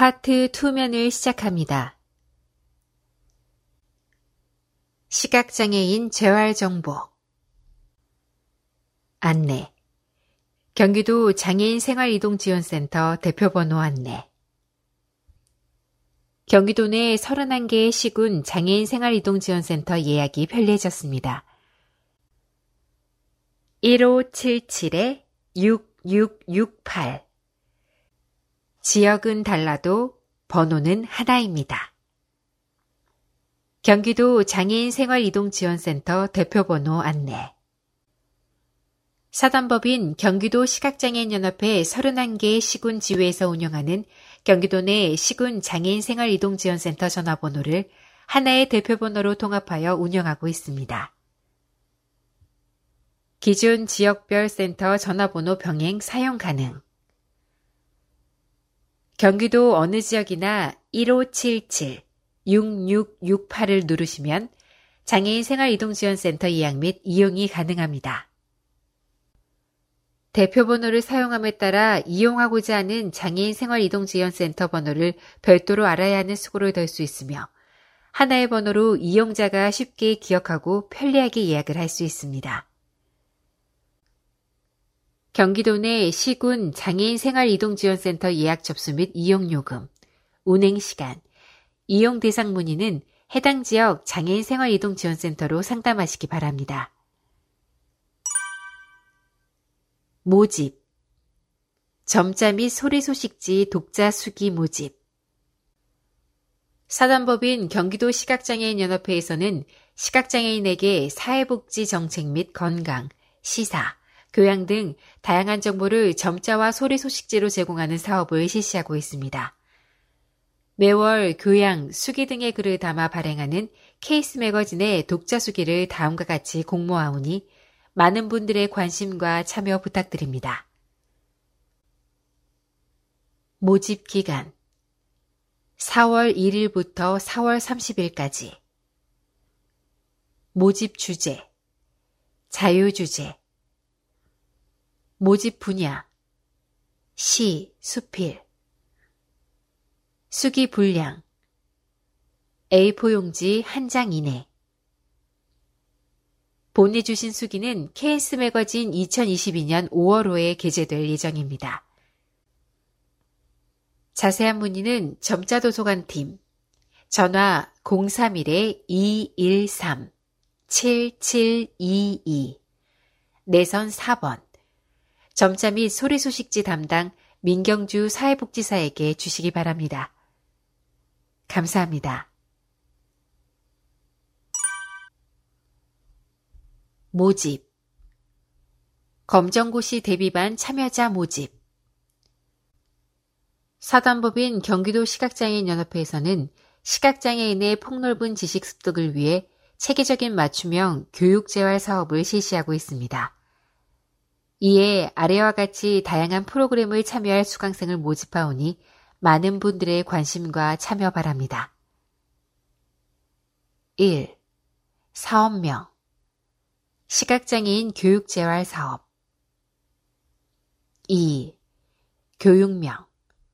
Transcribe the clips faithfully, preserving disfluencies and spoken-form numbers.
파트 이면을 시작합니다. 시각장애인 재활정보 안내 경기도 장애인 생활이동지원센터 대표번호 안내 경기도 내 서른한 개의 시군 장애인 생활이동지원센터 예약이 편리해졌습니다. 일오칠칠 육육육팔 지역은 달라도 번호는 하나입니다. 경기도 장애인 생활이동지원센터 대표번호 안내 사단법인 경기도 시각장애인연합회 서른한 개의 시군 지회에서 운영하는 경기도 내 시군 장애인 생활이동지원센터 전화번호를 하나의 대표번호로 통합하여 운영하고 있습니다. 기존 지역별 센터 전화번호 병행 사용 가능 경기도 어느 지역이나 일오칠칠 육육육팔을 누르시면 장애인 생활이동지원센터 예약 및 이용이 가능합니다. 대표번호를 사용함에 따라 이용하고자 하는 장애인 생활이동지원센터 번호를 별도로 알아야 하는 수고를 덜 수 있으며 하나의 번호로 이용자가 쉽게 기억하고 편리하게 예약을 할 수 있습니다. 경기도 내 시군 장애인 생활이동지원센터 예약 접수 및 이용요금, 운행시간, 이용 대상 문의는 해당 지역 장애인 생활이동지원센터로 상담하시기 바랍니다. 모집 점자 및 소리소식지 독자 수기 모집 사단법인 경기도 시각장애인연합회에서는 시각장애인에게 사회복지 정책 및 건강, 시사, 교양 등 다양한 정보를 점자와 소리소식지로 제공하는 사업을 실시하고 있습니다. 매월 교양, 수기 등의 글을 담아 발행하는 케이스 매거진의 독자 수기를 다음과 같이 공모하오니 많은 분들의 관심과 참여 부탁드립니다. 모집 기간 사월 일일부터 사월 삼십일까지 모집 주제 자유주제 모집 분야 시, 수필 수기 분량 에이포 용지 한 장 이내 보내주신 수기는 케이에스 매거진 이천이십이년 오월호에 게재될 예정입니다. 자세한 문의는 점자도서관팀 전화 공삼일 이일삼 칠칠이이 내선 사 번 점자 및 소리소식지 담당 민경주 사회복지사에게 주시기 바랍니다. 감사합니다. 모집 검정고시 대비반 참여자 모집 사단법인 경기도 시각장애인연합회에서는 시각장애인의 폭넓은 지식 습득을 위해 체계적인 맞춤형 교육재활 사업을 실시하고 있습니다. 이에 아래와 같이 다양한 프로그램을 참여할 수강생을 모집하오니 많은 분들의 관심과 참여 바랍니다. 일. 사업명 시각장애인 교육재활 사업 이. 교육명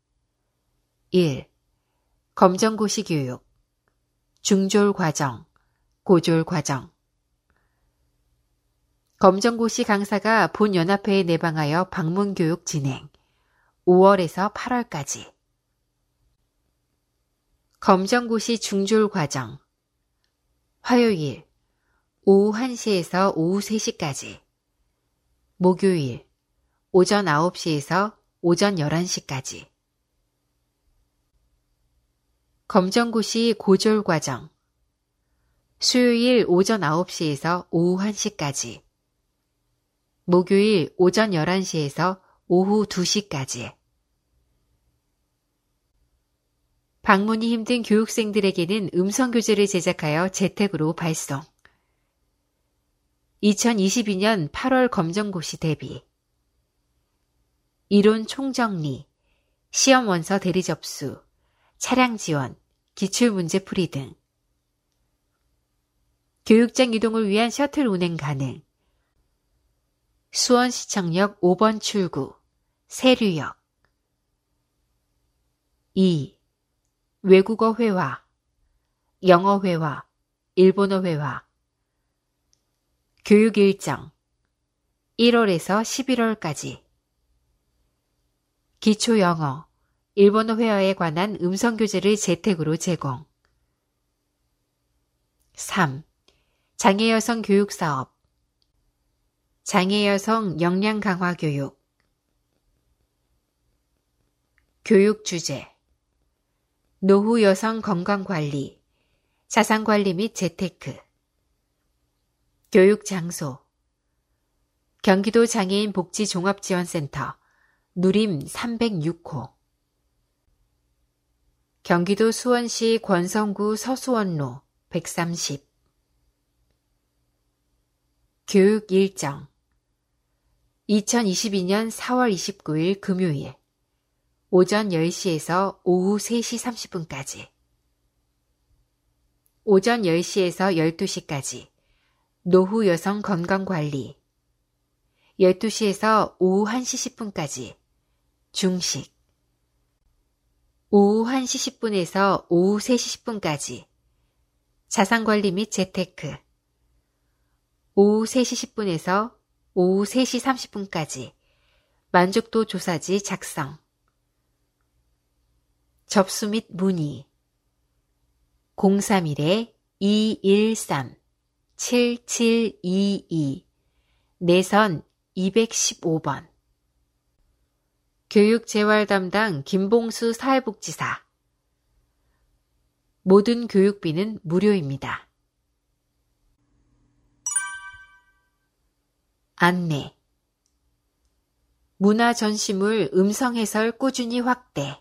일. 검정고시 교육 중졸과정, 고졸과정 검정고시 강사가 본 연합회에 내방하여 방문교육 진행 오월에서 팔월까지 검정고시 중졸과정 화요일 오후 한 시에서 오후 세 시까지 목요일 오전 아홉 시에서 오전 열한 시까지 검정고시 고졸과정 수요일 오전 아홉 시에서 오후 한 시까지 목요일 오전 열한 시에서 오후 두 시까지 방문이 힘든 교육생들에게는 음성교재를 제작하여 재택으로 발송 이천이십이년 팔월 검정고시 대비 이론 총정리, 시험 원서 대리 접수, 차량 지원, 기출문제 풀이 등 교육장 이동을 위한 셔틀 운행 가능 수원시청역 오 번 출구, 세류역 이. 외국어 회화, 영어 회화, 일본어 회화. 교육 일정, 일월에서 십일월까지. 기초 영어, 일본어 회화에 관한 음성 교재를 재택으로 제공. 삼. 장애 여성 교육 사업. 장애 여성 역량 강화 교육. 교육 주제. 노후 여성 건강 관리, 자산 관리 및 재테크. 교육 장소. 경기도 장애인 복지 종합지원센터 누림 삼백육 호. 경기도 수원시 권성구 서수원로 백삼십. 교육 일정. 이천이십이년 사월 이십구일 금요일 오전 열 시에서 오후 세 시 삼십 분까지. 오전 열 시에서 열두 시까지 노후 여성 건강관리. 열두 시에서 오후 한 시 십 분까지 중식. 오후 한 시 십 분에서 오후 세 시 십 분까지 자산관리 및 재테크. 오후 세 시 십 분에서 오후 세 시 삼십 분까지 만족도 조사지 작성. 접수 및 문의. 공삼일 이일삼 칠칠이이 내선 이백십오 번. 교육재활 담당 김봉수 사회복지사. 모든 교육비는 무료입니다. 안내. 문화전시물 음성해설 꾸준히 확대.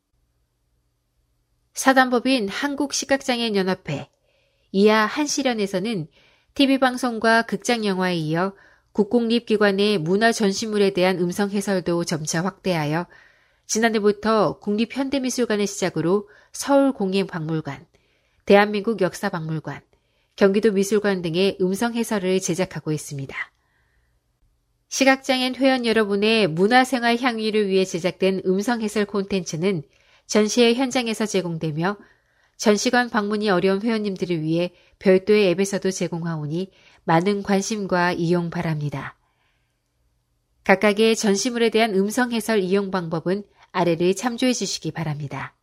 사단법인 한국시각장애인연합회 이하 한시련에서는 티비방송과 극장영화에 이어 국공립기관의 문화전시물에 대한 음성해설도 점차 확대하여 지난해부터 국립현대미술관을 시작으로 서울공예박물관, 대한민국 역사박물관, 경기도미술관 등의 음성해설을 제작하고 있습니다. 시각장애인 회원 여러분의 문화생활 향유를 위해 제작된 음성해설 콘텐츠는 전시회 현장에서 제공되며 전시관 방문이 어려운 회원님들을 위해 별도의 앱에서도 제공하오니 많은 관심과 이용 바랍니다. 각각의 전시물에 대한 음성 해설 이용 방법은 아래를 참조해 주시기 바랍니다.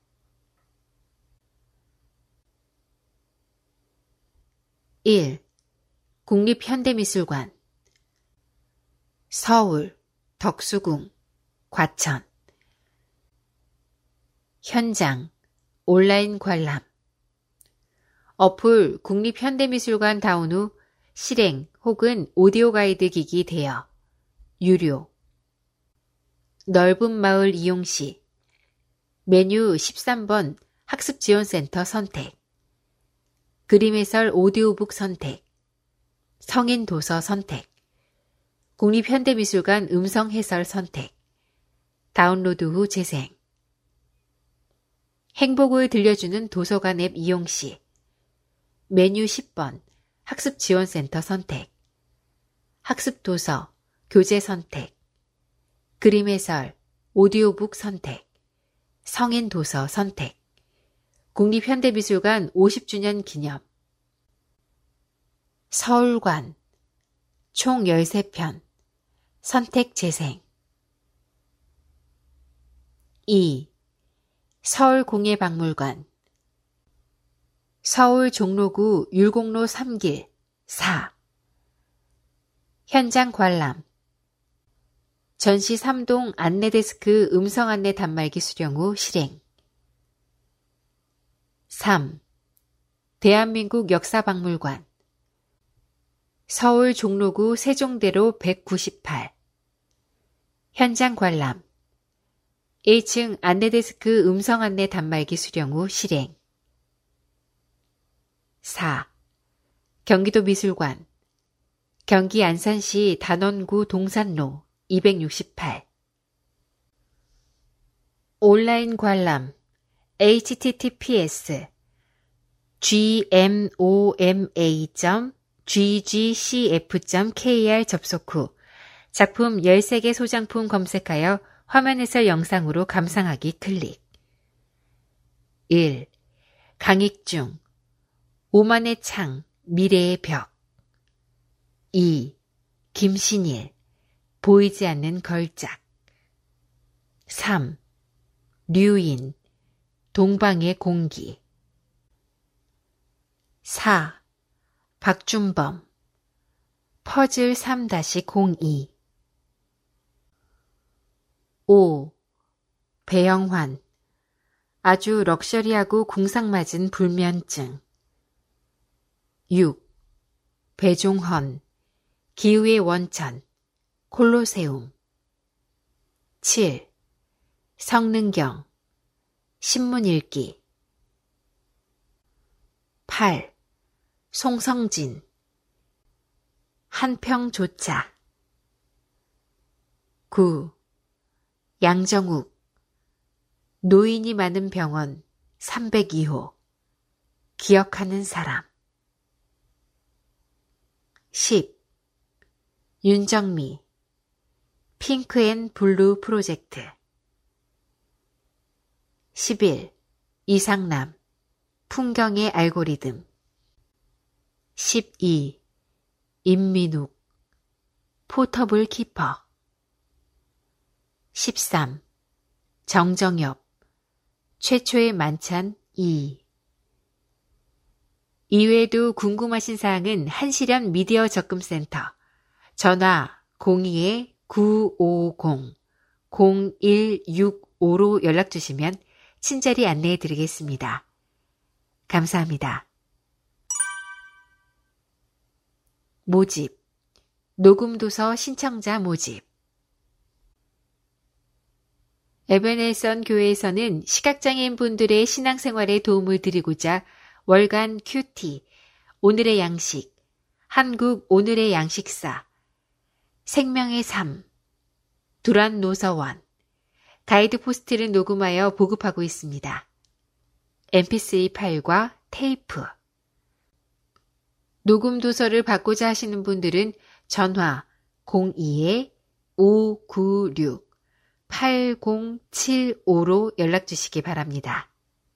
일. 국립현대미술관. 서울, 덕수궁, 과천. 현장, 온라인 관람. 어플 국립현대미술관 다운 후 실행 혹은 오디오 가이드 기기 대여. 유료. 넓은 마을 이용 시 메뉴 십삼 번 학습지원센터 선택. 그림 해설 오디오북 선택. 성인 도서 선택. 국립현대미술관 음성 해설 선택. 다운로드 후 재생. 행복을 들려주는 도서관 앱 이용 시 메뉴 십 번 학습지원센터 선택. 학습도서, 교재 선택. 그림 해설, 오디오북 선택. 성인 도서 선택. 국립현대미술관 오십 주년 기념. 서울관, 총 열세 편. 선택 재생. 이. 서울공예박물관. 서울 종로구 율곡로 삼 길 사. 현장 관람. 전시 삼 동 안내데스크 음성 안내 단말기 수령 후 실행. 삼. 대한민국 역사박물관. 서울 종로구 세종대로 백구십팔. 현장 관람. 일 층 안내데스크 음성 안내 단말기 수령 후 실행. 사. 경기도 미술관. 경기 안산시 단원구 동산로 이백육십팔. 온라인 관람. 에이치티티피에스 지엠오엠에이 점 지지씨에프 점 케이알 접속 후 작품 열세 개 소장품 검색하여 화면 해설 영상으로 감상하기 클릭. 일. 강익중, 오만의 창, 미래의 벽. 이. 김신일, 보이지 않는 걸작. 삼. 류인, 동방의 공기. 사. 박준범, 퍼즐 삼 공이. 오. 배영환, 아주 럭셔리하고 궁상맞은 불면증. 육. 배종헌, 기후의 원천, 콜로세움. 칠. 성능경, 신문 읽기. 팔. 송성진, 한평조차. 구. 양정욱, 노인이 많은 병원 삼백이 호, 기억하는 사람. 십. 윤정미, 핑크앤블루 프로젝트. 십일. 이상남, 풍경의 알고리즘. 십이. 임민욱, 포터블 키퍼. 십삼. 정정엽, 최초의 만찬 이. 이외에도 궁금하신 사항은 한시련 미디어 접근센터, 전화 공이 구오공 공일육오로 연락주시면 친절히 안내해 드리겠습니다. 감사합니다. 모집, 녹음도서 신청자 모집. 에베네선 교회에서는 시각장애인 분들의 신앙생활에 도움을 드리고자 월간 큐티, 오늘의 양식, 한국 오늘의 양식사, 생명의 삶, 두란 노서원, 가이드 포스트를 녹음하여 보급하고 있습니다. 엠피쓰리 파일과 테이프. 녹음 도서를 받고자 하시는 분들은 전화 공이 오구육 팔공칠오로 연락 주시기 바랍니다.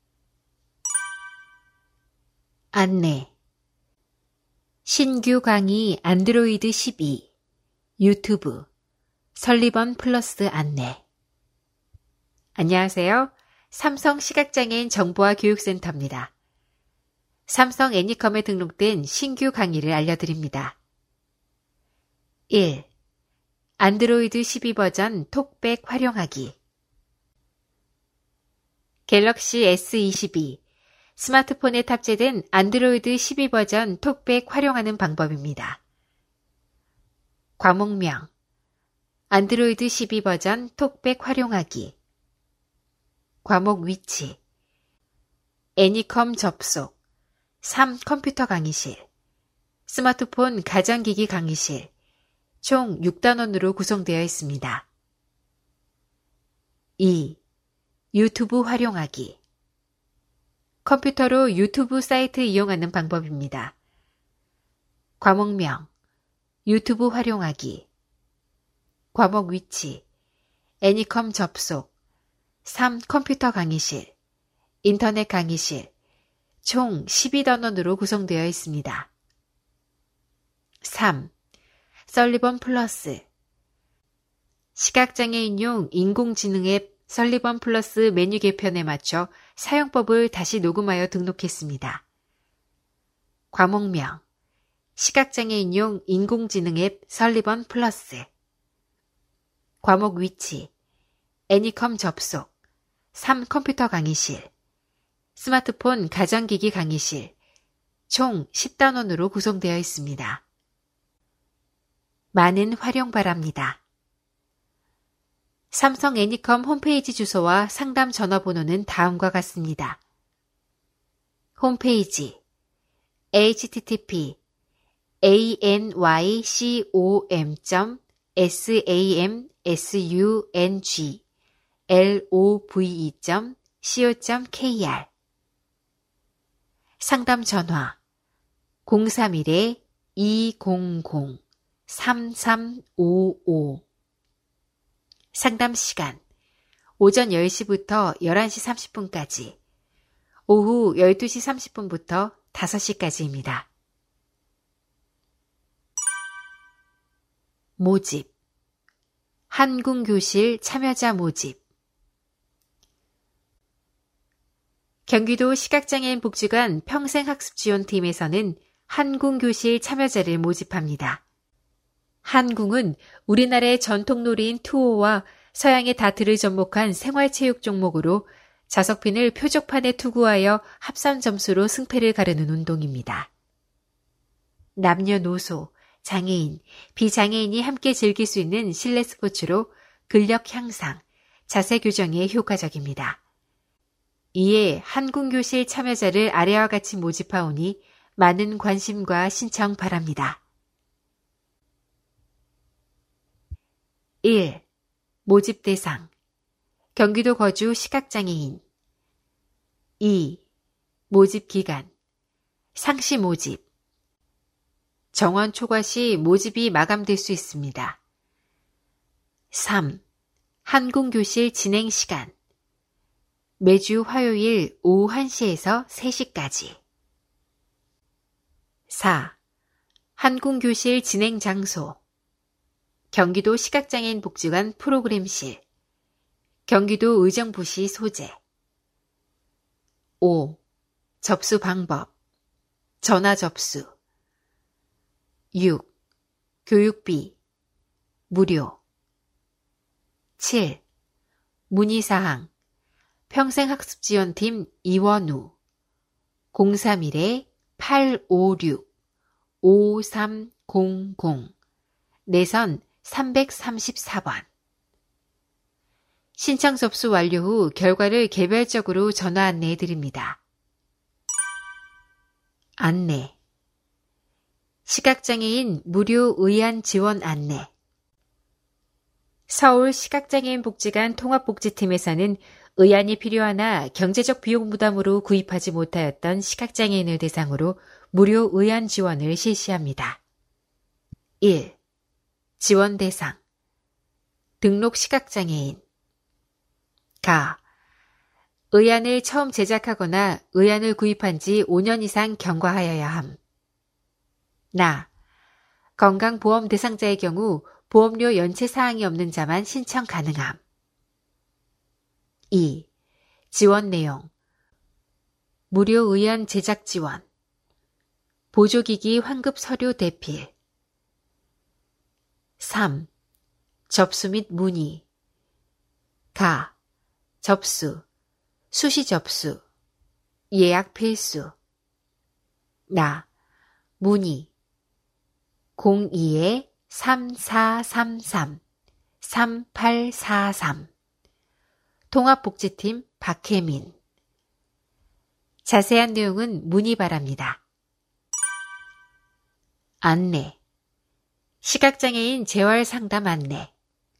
안내. 신규 강의 안드로이드 십이, 유튜브, 설리번 플러스 안내. 안녕하세요. 삼성 시각장애인 정보화 교육센터입니다. 삼성 애니컴에 등록된 신규 강의를 알려드립니다. 일. 안드로이드 십이 버전 톡백 활용하기. 갤럭시 에스 이십이, 스마트폰에 탑재된 안드로이드 십이 버전 톡백 활용하는 방법입니다. 과목명, 안드로이드 십이 버전 톡백 활용하기. 과목 위치, 애니컴 접속, 삼 컴퓨터 강의실, 스마트폰 가전기기 강의실, 총 육 단원으로 구성되어 있습니다. 이. 유튜브 활용하기. 컴퓨터로 유튜브 사이트 이용하는 방법입니다. 과목명, 유튜브 활용하기. 과목 위치, 애니컴 접속, 삼 컴퓨터 강의실, 인터넷 강의실, 총 십이 단원으로 구성되어 있습니다. 삼. 설리번 플러스. 시각장애인용 인공지능 앱 설리번 플러스 메뉴 개편에 맞춰 사용법을 다시 녹음하여 등록했습니다. 과목명, 시각장애인용 인공지능 앱 설리번 플러스. 과목 위치, 애니컴 접속, 삼 컴퓨터 강의실, 스마트폰 가전기기 강의실, 총 십 단원으로 구성되어 있습니다. 많은 활용 바랍니다. 삼성 애니컴 홈페이지 주소와 상담 전화번호는 다음과 같습니다. 홈페이지 에이치티티피 에이엔와이컴 samsung.love.co.kr 상담 전화 공삼일 이공공 삼삼오오. 상담 시간 오전 열 시부터 열한 시 삼십 분까지, 오후 열두 시 삼십 분부터 다섯 시까지입니다. 모집. 한궁교실 참여자 모집. 경기도 시각장애인 복지관 평생학습지원팀에서는 한궁교실 참여자를 모집합니다. 한궁은 우리나라의 전통놀이인 투호와 서양의 다트를 접목한 생활체육 종목으로 자석핀을 표적판에 투구하여 합산 점수로 승패를 가르는 운동입니다. 남녀노소, 장애인, 비장애인이 함께 즐길 수 있는 실내 스포츠로 근력 향상, 자세 교정에 효과적입니다. 이에 한궁교실 참여자를 아래와 같이 모집하오니 많은 관심과 신청 바랍니다. 일. 모집 대상. 경기도 거주 시각장애인. 이. 모집 기간. 상시 모집. 정원 초과 시 모집이 마감될 수 있습니다. 삼. 한궁교실 진행 시간. 매주 화요일 오후 한 시에서 세 시까지. 사. 한궁교실 진행 장소. 경기도 시각장애인 복지관 프로그램실. 경기도 의정부시 소재. 오. 접수 방법. 전화 접수. 육. 교육비. 무료. 칠. 문의사항. 평생학습지원팀 이원우. 공삼일 팔오육 오삼공공. 내선 삼백삼십사 번. 신청 접수 완료 후 결과를 개별적으로 전화 안내해 드립니다. 안내. 시각장애인 무료 의안 지원 안내. 서울 시각장애인 복지관 통합복지팀에서는 의안이 필요하나 경제적 비용 부담으로 구입하지 못하였던 시각장애인을 대상으로 무료 의안 지원을 실시합니다. 일. 지원 대상. 등록 시각장애인. 가. 의안을 처음 제작하거나 의안을 구입한 지 오 년 이상 경과하여야 함. 나. 건강보험 대상자의 경우 보험료 연체 사항이 없는 자만 신청 가능함. 이. 지원 내용. 무료 의안 제작 지원. 보조기기 환급 서류 대필. 삼. 접수 및 문의. 가. 접수. 수시 접수. 예약 필수. 나. 문의. 공이 삼사삼삼 삼팔사삼. 통합복지팀 박혜민. 자세한 내용은 문의 바랍니다. 안내. 시각장애인 재활상담 안내.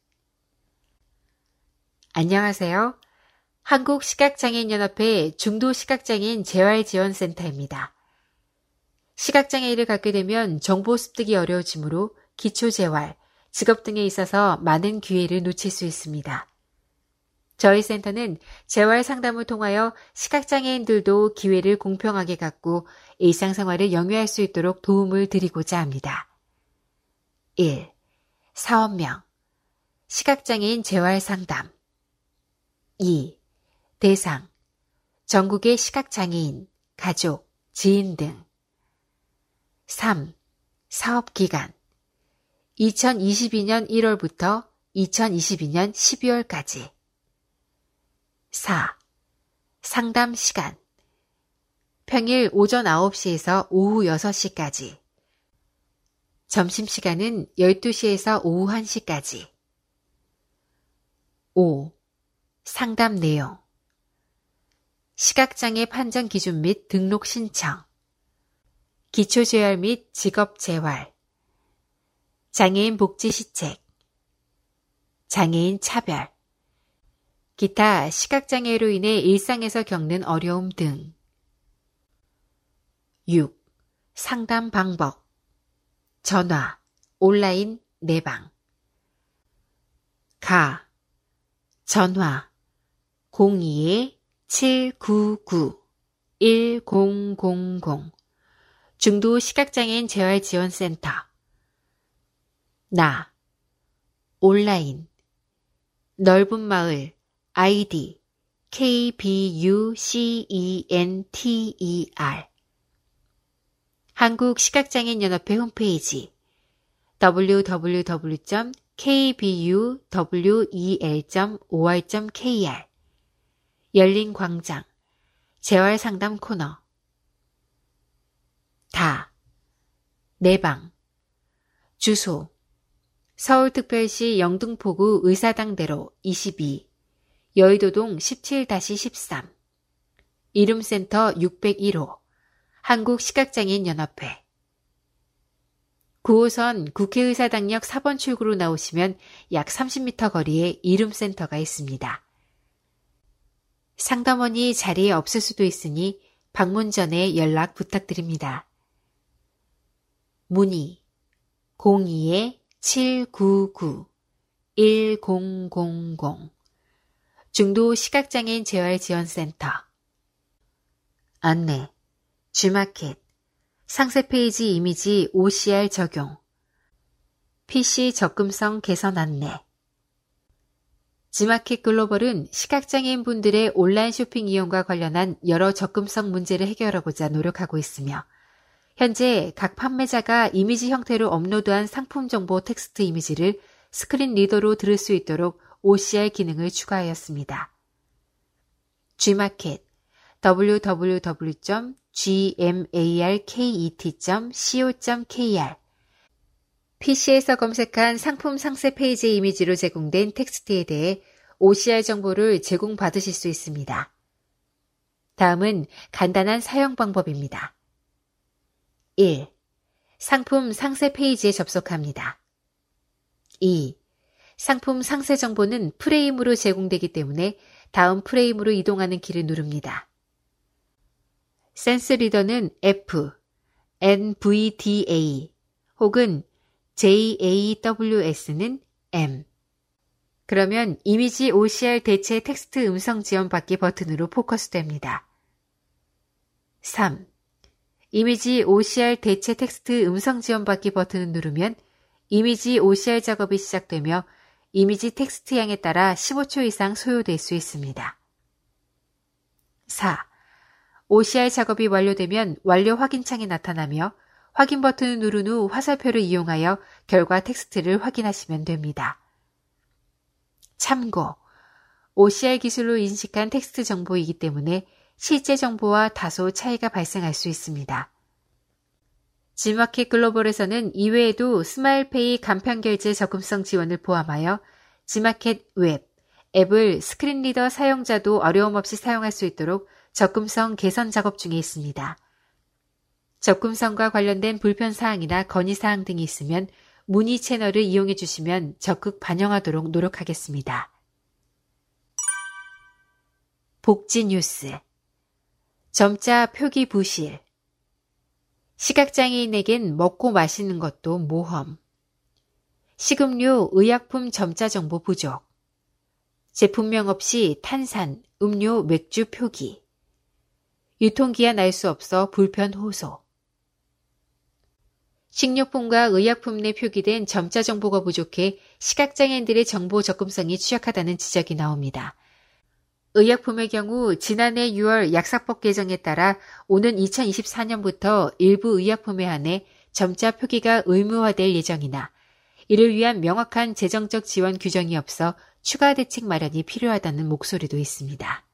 안녕하세요. 한국시각장애인연합회 중도시각장애인 재활지원센터입니다. 시각장애인을 갖게 되면 정보 습득이 어려워지므로 기초재활, 직업 등에 있어서 많은 기회를 놓칠 수 있습니다. 저희 센터는 재활 상담을 통하여 시각장애인들도 기회를 공평하게 갖고 일상생활을 영위할 수 있도록 도움을 드리고자 합니다. 일. 사업명. 시각장애인 재활 상담. 이. 대상. 전국의 시각장애인, 가족, 지인 등. 삼. 사업기간. 이천이십이 년 일월부터 이천이십이 년 십이월까지. 사. 상담 시간. 평일 오전 아홉 시에서 오후 여섯 시까지. 점심시간은 열두 시에서 오후 한 시까지. 오. 상담 내용. 시각장애 판정 기준 및 등록 신청. 기초재활 및 직업재활. 장애인 복지 시책. 장애인 차별. 기타 시각장애로 인해 일상에서 겪는 어려움 등. 육. 상담 방법. 전화, 온라인, 내방. 가. 전화 공이 칠구구 일공공공 중도 시각장애인 재활지원센터 나 온라인 넓은 마을 아이디 케이비유센터 한국시각장애인연합회 홈페이지 더블유 더블유 더블유 점 케이비유웰 점 오알 점 케이알 열린 광장 재활상담 코너 다 내방 주소 서울특별시 영등포구 의사당대로 이십이 여의도동 십칠 십삼 이룸센터 육공일 호 한국시각장애인연합회 구 호선 국회의사당역 사 번 출구로 나오시면 약 삼십 미터 거리에 이룸센터가 있습니다. 상담원이 자리에 없을 수도 있으니 방문 전에 연락 부탁드립니다. 문의 공이 칠구구 일공공공 중도 시각장애인 재활지원센터 안내 G마켓 상세 페이지 이미지 오씨알 적용 피씨 접근성 개선 안내 G마켓 글로벌은 시각장애인 분들의 온라인 쇼핑 이용과 관련한 여러 접근성 문제를 해결하고자 노력하고 있으며 현재 각 판매자가 이미지 형태로 업로드한 상품 정보 텍스트 이미지를 스크린 리더로 들을 수 있도록 오씨알 기능을 추가하였습니다. G마켓 더블유 더블유 더블유 점 지마켓 점 씨오 점 케이알 피씨에서 검색한 상품 상세 페이지 이미지로 제공된 텍스트에 대해 오씨알 정보를 제공받으실 수 있습니다. 다음은 간단한 사용 방법입니다. 일. 상품 상세 페이지에 접속합니다. 이. 상품 상세 정보는 프레임으로 제공되기 때문에 다음 프레임으로 이동하는 키를 누릅니다. 센스 리더는 F, 엔브이디에이 혹은 제이에이더블유에스는 M. 그러면 이미지 오씨알 대체 텍스트 음성 지원 받기 버튼으로 포커스됩니다. 삼. 이미지 오씨알 대체 텍스트 음성 지원 받기 버튼을 누르면 이미지 오씨알 작업이 시작되며 이미지 텍스트 양에 따라 십오 초 이상 소요될 수 있습니다. 사. 오씨알 작업이 완료되면 완료 확인창이 나타나며 확인 버튼을 누른 후 화살표를 이용하여 결과 텍스트를 확인하시면 됩니다. 참고, 오씨알 기술로 인식한 텍스트 정보이기 때문에 실제 정보와 다소 차이가 발생할 수 있습니다. G마켓 글로벌에서는 이외에도 스마일페이 간편결제 적금성 지원을 포함하여 G마켓 웹, 앱을 스크린 리더 사용자도 어려움 없이 사용할 수 있도록 접근성 개선 작업 중에 있습니다. 접근성과 관련된 불편사항이나 건의사항 등이 있으면 문의 채널을 이용해 주시면 적극 반영하도록 노력하겠습니다. 복지 뉴스 점자 표기 부실 시각장애인에겐 먹고 마시는 것도 모험 식음료, 의약품 점자 정보 부족 제품명 없이 탄산, 음료, 맥주 표기 유통기한 알 수 없어 불편 호소 식료품과 의약품 내 표기된 점자 정보가 부족해 시각장애인들의 정보 접근성이 취약하다는 지적이 나옵니다. 의약품의 경우 지난해 유월 약사법 개정에 따라 오는 이천이십사 년부터 일부 의약품에 한해 점자 표기가 의무화될 예정이나 이를 위한 명확한 재정적 지원 규정이 없어 추가 대책 마련이 필요하다는 목소리도 있습니다.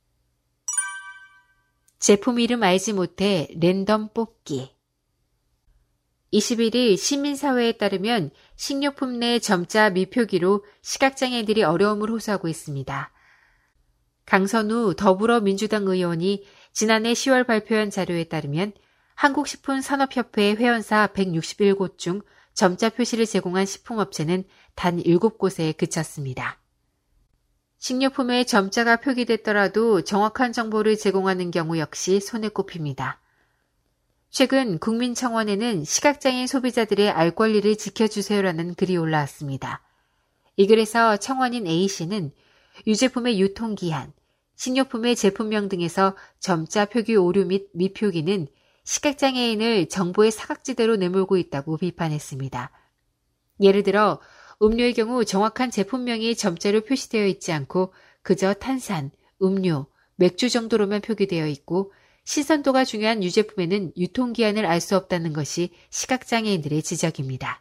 제품 이름 알지 못해 랜덤 뽑기 이십일 일 시민사회에 따르면 식료품 내 점자 미표기로 시각장애인들이 어려움을 호소하고 있습니다. 강선우 더불어민주당 의원이 지난해 시월 발표한 자료에 따르면 한국식품산업협회 회원사 백육십일 곳 중 점자 표시를 제공한 식품업체는 단 일곱 곳에 그쳤습니다. 식료품에 점자가 표기됐더라도 정확한 정보를 제공하는 경우 역시 손에 꼽힙니다. 최근 국민청원에는 시각장애인 소비자들의 알 권리를 지켜주세요라는 글이 올라왔습니다. 이 글에서 청원인 A씨는 유제품의 유통기한, 식료품의 제품명 등에서 점자 표기 오류 및 미표기는 시각장애인을 정보의 사각지대로 내몰고 있다고 비판했습니다. 예를 들어 음료의 경우 정확한 제품명이 점자로 표시되어 있지 않고 그저 탄산, 음료, 맥주 정도로만 표기되어 있고 신선도가 중요한 유제품에는 유통기한을 알 수 없다는 것이 시각장애인들의 지적입니다.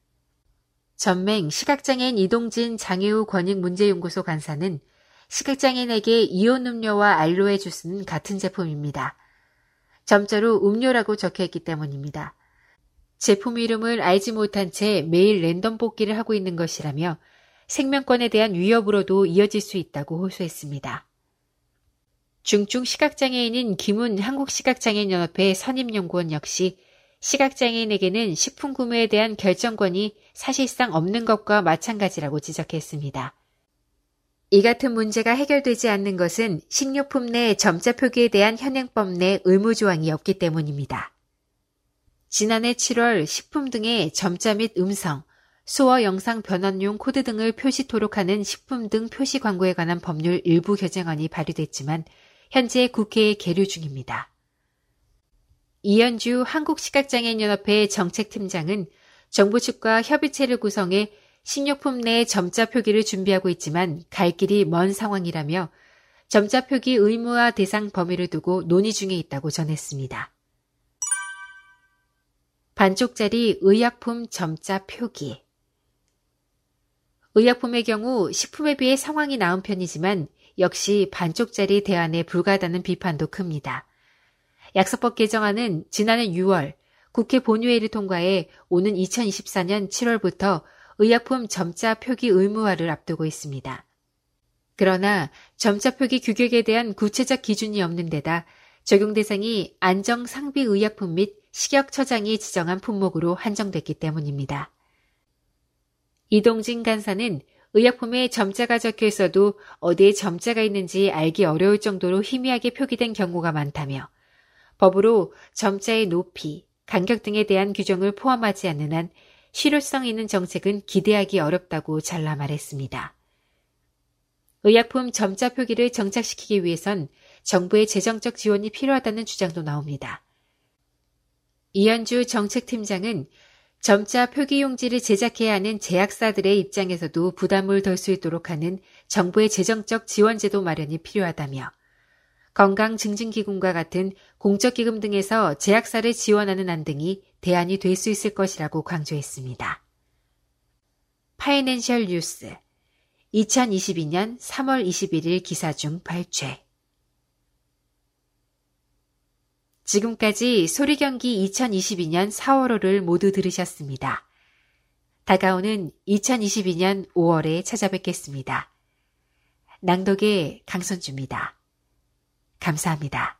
전맹 시각장애인 이동진 장애우 권익문제연구소 간사는 시각장애인에게 이온 음료와 알로에 주스는 같은 제품입니다. 점자로 음료라고 적혀있기 때문입니다. 제품 이름을 알지 못한 채 매일 랜덤 뽑기를 하고 있는 것이라며 생명권에 대한 위협으로도 이어질 수 있다고 호소했습니다. 중증 시각장애인인 김훈 한국시각장애인연합회 선임연구원 역시 시각장애인에게는 식품 구매에 대한 결정권이 사실상 없는 것과 마찬가지라고 지적했습니다. 이 같은 문제가 해결되지 않는 것은 식료품 내 점자 표기에 대한 현행법 내 의무 조항이 없기 때문입니다. 지난해 칠월 식품 등의 점자 및 음성, 수어 영상 변환용 코드 등을 표시토록 하는 식품 등 표시 광고에 관한 법률 일부 개정안이 발의됐지만 현재 국회에 계류 중입니다. 이현주 한국시각장애인연합회 정책팀장은 정부 측과 협의체를 구성해 식료품 내 점자 표기를 준비하고 있지만 갈 길이 먼 상황이라며 점자 표기 의무화 대상 범위를 두고 논의 중에 있다고 전했습니다. 반쪽짜리 의약품 점자 표기. 의약품의 경우 식품에 비해 상황이 나은 편이지만 역시 반쪽짜리 대안에 불과하다는 비판도 큽니다. 약사법 개정안은 지난해 유월 국회 본회의를 통과해 오는 이천이십사 년 칠월부터 의약품 점자 표기 의무화를 앞두고 있습니다. 그러나 점자 표기 규격에 대한 구체적 기준이 없는 데다 적용 대상이 안정 상비 의약품 및 식약처장이 지정한 품목으로 한정됐기 때문입니다. 이동진 간사는 의약품에 점자가 적혀 있어도 어디에 점자가 있는지 알기 어려울 정도로 희미하게 표기된 경우가 많다며 법으로 점자의 높이, 간격 등에 대한 규정을 포함하지 않는 한 실효성 있는 정책은 기대하기 어렵다고 잘라 말했습니다. 의약품 점자 표기를 정착시키기 위해선 정부의 재정적 지원이 필요하다는 주장도 나옵니다. 이현주 정책팀장은 점자 표기 용지를 제작해야 하는 제약사들의 입장에서도 부담을 덜 수 있도록 하는 정부의 재정적 지원제도 마련이 필요하다며 건강증진기금과 같은 공적기금 등에서 제약사를 지원하는 안 등이 대안이 될 수 있을 것이라고 강조했습니다. 파이낸셜 뉴스 이천이십이 년 삼월 이십일일 기사 중 발췌. 지금까지 소리경기 이천이십이 년 사월호를 모두 들으셨습니다. 다가오는 이천이십이 년 오월에 찾아뵙겠습니다. 낭독의 강선주입니다. 감사합니다.